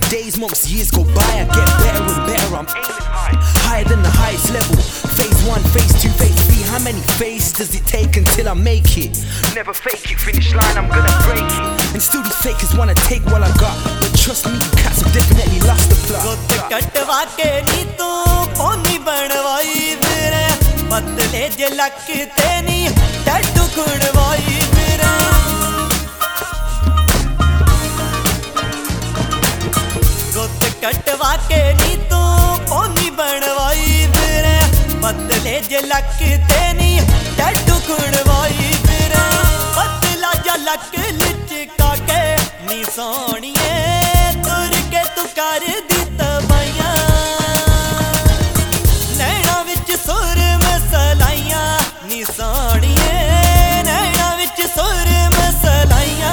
days, months, years go by, I get better and better. I'm aiming high, higher than the highest level. Phase 1, phase 2, phase 3. How many phases does it take until I make it? Never fake it, finish line, I'm gonna break it. And still these fakers wanna take what I got, but trust me, you cats have definitely lost the plot. कटवा के नी तू pony बनवाई फिरे पतले जे लगते नी tattoo खुड़वाई फिरे गुत कटवा के नी तू पोनी बनवाई फिरे पतले जे लगते नी टैटू खुड़वाई फिरे पतला जा लक लिचका के नी सोनिए तुर के तू कर दी तबाइयां नैना विच सुर मसलाइयां नी सोनिए नैना विच सुर मसलाइयां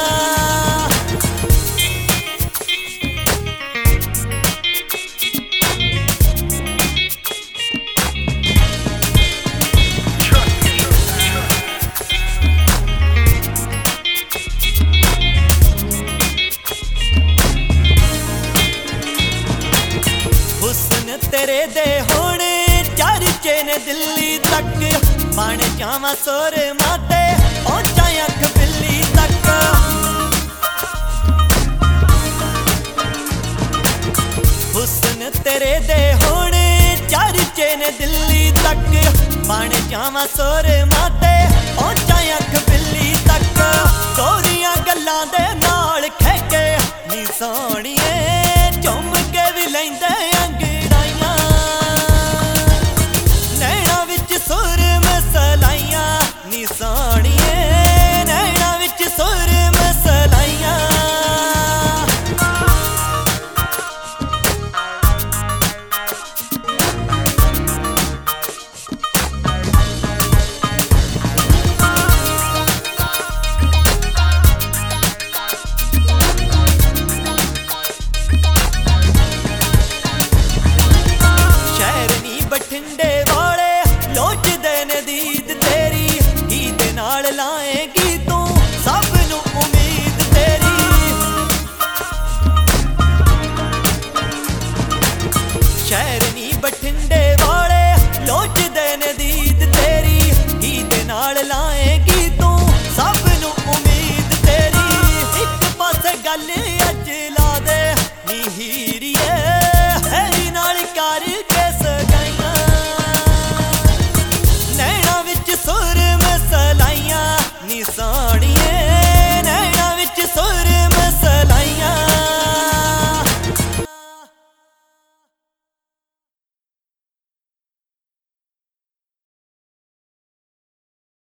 हुस्न तेरे दे होने चर्चे ने दिल्ली तक बन जावा सोर माते पहुंचा अख बिल्ली तक हुस्न तेरे दे होने चर्चे ने दिल्ली तक बन जावा सोर माते पहुंचा अख बिल्ली तक गोरियां गल्लां दे नाल खेके नी सोनिए